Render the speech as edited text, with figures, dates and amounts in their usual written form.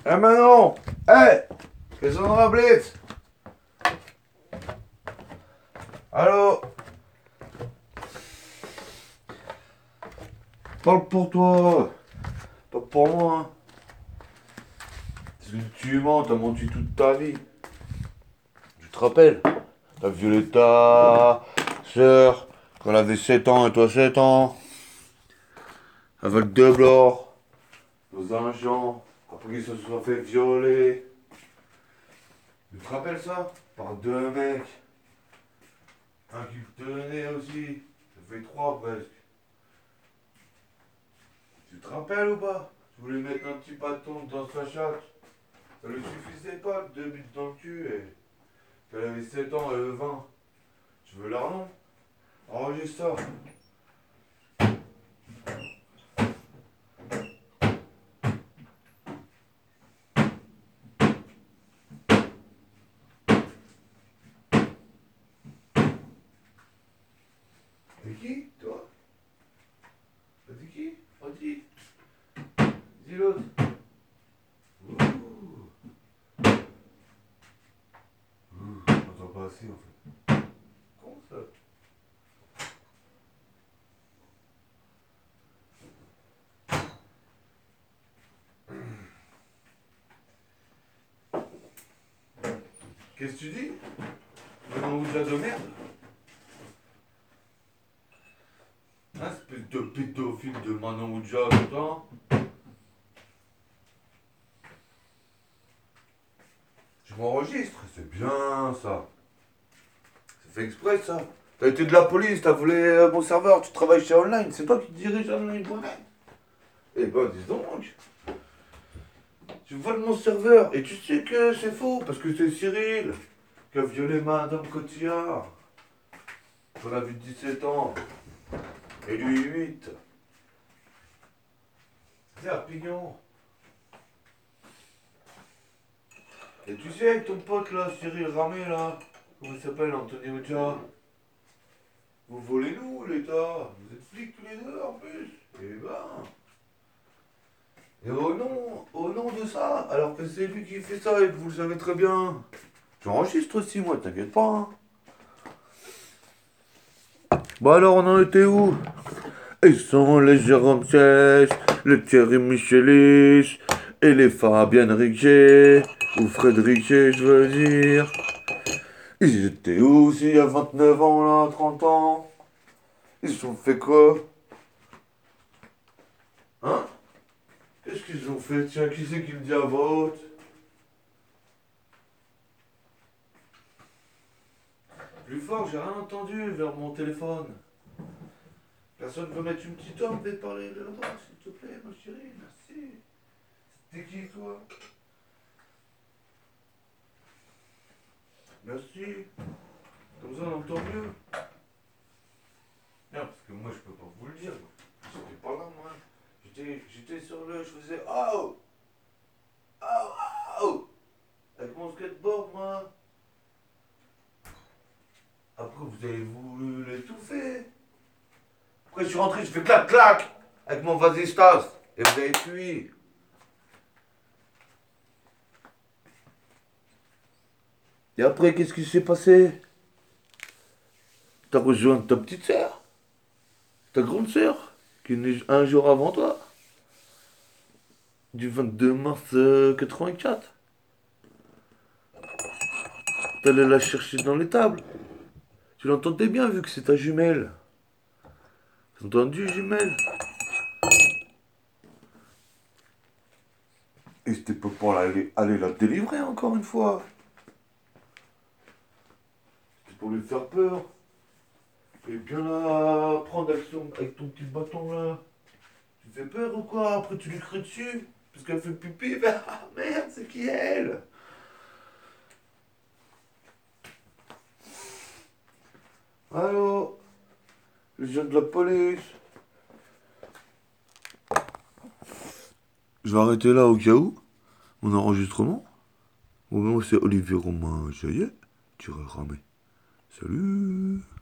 Eh Manon! Eh! Qu'est-ce qu'on a blitz? Allô? Parle pour toi, pas pour moi. Hein. Parce que tu mens, t'as menti toute ta vie. Tu te rappelles? T'as violé ta sœur quand elle avait 7 ans et toi 7 ans. Avec deux blancs, dans un champ, après qu'ils se soient fait violer. Tu te rappelles ça? Par deux mecs. Un qui te tenait aussi. Ça fait trois presque. Tu te rappelles ou pas? Tu voulais mettre un petit bâton dans sa chatte. Ça lui suffisait pas, deux buts dans le cul et qu'elle avait 7 ans et 20. Tu veux leur nom? Enregistre ça. T'es qui, toi? T'es qui? Redis. Dis l'autre. Ouh. Ouh. J'entends pas assez en fait. Con ça. Qu'est-ce que tu dis? Manon Oudja de merde? Hein, espèce de pédophile de Manon Oudja, putain. Tu m'enregistres, c'est bien ça. C'est fait exprès ça. T'as été de la police, t'as volé mon serveur, tu travailles chez Online, c'est toi qui dirige Online.net. Eh ben dis donc, tu voles mon serveur et tu sais que c'est faux parce que c'est Cyril qui a violé Madame Cotillard. On a vu 17 ans et lui 8. C'est un pignon. Et tu sais avec ton pote là, Cyril Ramé là, comment il s'appelle, Anthony Oudja, vous volez nous l'État, vous êtes flics tous les deux en plus. Eh ben. Et au nom de ça, alors que c'est lui qui fait ça et que vous le savez très bien. J'enregistre aussi moi, t'inquiète pas. Hein. Bah alors on en était où? Ils sont les Jérôme Chess, les Thierry Michelis et les Fabienne Riquet, ou Frédéric G, je veux dire. Ils étaient où aussi il y a 29 ans là, 30 ans? Ils se sont fait quoi? Hein? Qu'est-ce qu'ils ont fait? Tiens, qui c'est qui le dit à voix haute? Plus fort, j'ai rien entendu vers mon téléphone. Personne veut mettre une petite orbe et parler de là-bas, s'il te plaît, ma chérie, merci. T'es qui, toi? Merci. Comme ça, on entend mieux. Non, parce que moi, je peux pas vous le dire. J'étais pas là, moi. J'étais sur le... Je faisais... Oh! Oh! Oh! Avec mon skateboard, moi. Après, vous avez voulu l'étouffer. Après, je suis rentré, je fais clac, clac! Avec mon vasistas. Et vous avez fui. Et après, qu'est-ce qui s'est passé? T'as rejoint ta petite sœur, ta grande sœur, qui est née un jour avant toi, du 22 mars 84. T'allais la chercher dans les tables. Tu l'entendais bien vu que c'est ta jumelle. T'as entendu, jumelle? Et c'était pas pour aller la délivrer encore une fois. C'était pour lui faire peur. Et bien la prendre avec ton petit bâton là. Tu fais peur ou quoi? Après tu lui cries dessus. Parce qu'elle fait pipi. Ah merde, c'est qui elle? Allô? Je viens de la police. Je vais arrêter là au cas où, mon enregistrement. Mon nom c'est Olivier Romain Jaillet, tiré ramé. Salut!